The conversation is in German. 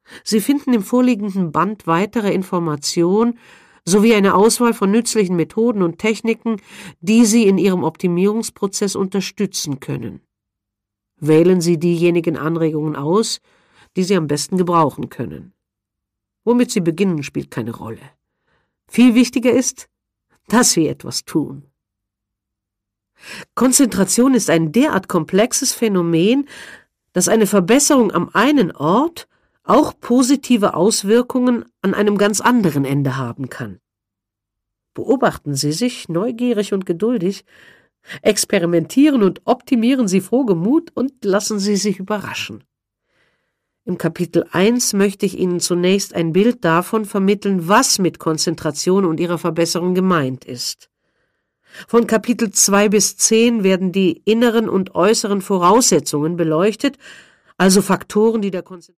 Sie finden im vorliegenden Band weitere Informationen sowie eine Auswahl von nützlichen Methoden und Techniken, die Sie in Ihrem Optimierungsprozess unterstützen können. Wählen Sie diejenigen Anregungen aus, die Sie am besten gebrauchen können. Womit Sie beginnen, spielt keine Rolle. Viel wichtiger ist, dass Sie etwas tun. Konzentration ist ein derart komplexes Phänomen, dass eine Verbesserung am einen Ort auch positive Auswirkungen an einem ganz anderen Ende haben kann. Beobachten Sie sich neugierig und geduldig, experimentieren und optimieren Sie frohgemut und lassen Sie sich überraschen. Im Kapitel 1 möchte ich Ihnen zunächst ein Bild davon vermitteln, was mit Konzentration und ihrer Verbesserung gemeint ist. Von Kapitel 2 bis 10 werden die inneren und äußeren Voraussetzungen beleuchtet, also Faktoren, die der Konzentration